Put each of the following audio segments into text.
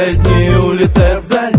убегают дни, улетая вдаль,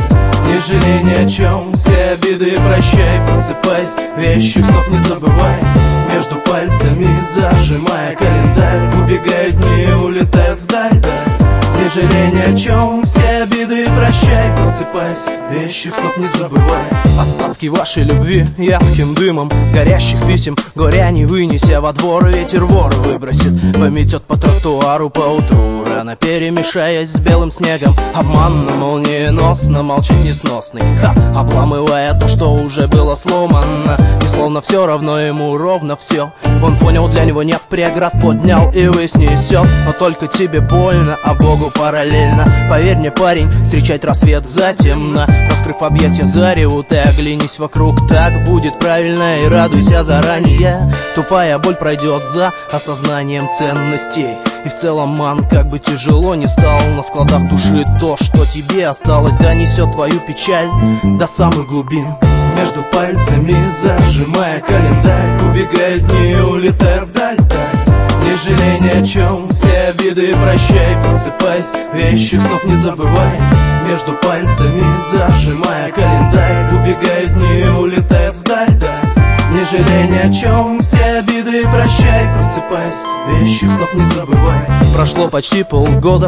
не жалей ни о чем, все обиды прощай. Просыпайся, вещих снов не забывай, между пальцами зажимая календарь. Убегают дни, улетают вдаль, не жалей ни о чем, все обиды прощай. Просыпайся, вещих снов не забывай. Остатки вашей любви ярким дымом горящих писем, горя не вынеся во двор, ветер воры выбросит, пометет по тротуару поутру, рано перемешаясь с белым снегом. Обманно, молниеносно, молчит несносный, обламывая то, что уже было сломано. И словно все равно ему ровно все. Он понял, для него нет преград, поднял и вознесет. Но только тебе больно, а Богу параллельно. Поверь мне, парень, встречать рассвет затемно, раскрыв объятия зареву, ты оглянись вокруг, так будет правильно, и радуйся заранее. Тупая боль пройдет за осознанием ценностей. И в целом, ман, как бы тяжело ни стало, на складах души то, что тебе осталось, донесет твою печаль до самых глубин. Между пальцами зажимая календарь, убегают дни, улетая вдаль, не жалей ни о чем, все обиды прощай. Просыпайся, вещих снов не забывай, между пальцами зажимая календарь. Убегают дни, улетают вдаль, не жалей ни о чем, все обиды прощай. Просыпайся, вещих снов не забывай. Прошло почти полгода,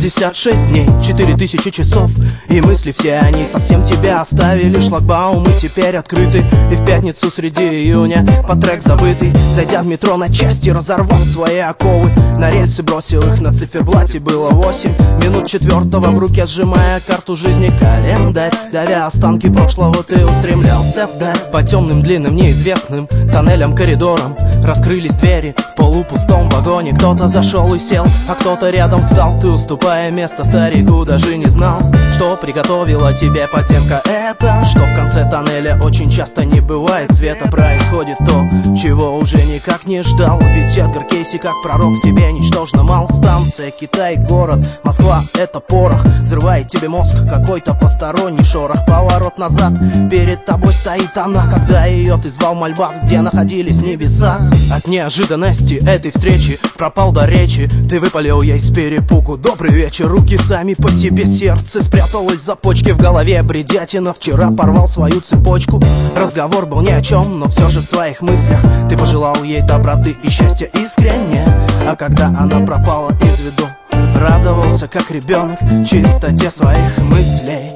166 дней, 4000 часов, и мысли все они совсем тебя оставили. Шлагбаумы теперь открыты, и в пятницу среди июня под трек забытый, зайдя в метро на части, разорвав свои оковы, на рельсы бросил их, на циферблате было 8 минут четвертого, в руке сжимая карту жизни календарь. Давя останки прошлого, ты устремлялся вдаль, по темным длинным неизвестным тоннелям, коридорам. Раскрылись двери в полупустом вагоне, кто-то зашел и сел, а кто-то рядом встал. Ты, уступая место старику, даже не знал, что приготовила тебе потемка эта, что в конце тоннеля очень часто не бывает света. Происходит то, чего уже никак не ждал, ведь Эдгар Кейси как пророк в тебе ничтожно мал. Станция, Китай, город, Москва — это порох, взрывает тебе мозг какой-то посторонний шорох. Поворот назад, перед тобой стоит она, когда ее ты звал в мольбах, где находились небеса. От неожиданности этой встречи пропал до речи, ты выпалил ей с перепугу: добрый вечер. Руки сами по себе, сердце спряталось за почки, в голове бредятина, вчера порвал свою цепочку. Разговор был ни о чем, но все же в своих мыслях ты пожелал ей доброты и счастья искренне. А когда она пропала из виду, радовался как ребенок чистоте своих мыслей,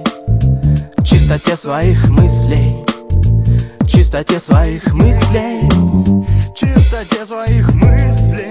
чистоте своих мыслей, чистоте своих мыслей, чистоте своих мыслей.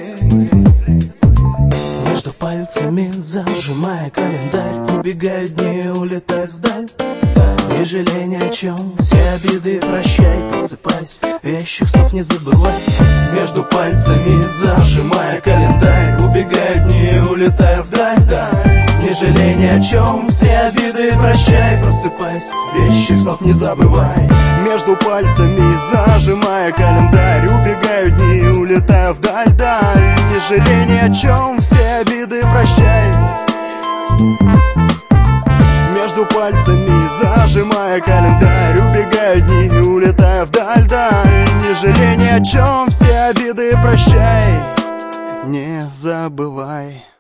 Между пальцами зажимая календарь, убегают дни, улетают вдаль, не жалей ни о чем, все обиды прощай. Просыпайся, вещих снов не забывай, между пальцами зажимая календарь. Убегают дни, улетая вдаль, не жалей ни о чем, все обиды прощай. Просыпайся, вещих снов не забывай. Между пальцами зажимая календарь, убегают дни, улетая вдаль, не жалей ни о чем, все обиды прощай. Между пальцами зажимая календарь, убегают дни, улетая вдаль, не жалей ни о чем, все обиды прощай, не забывай.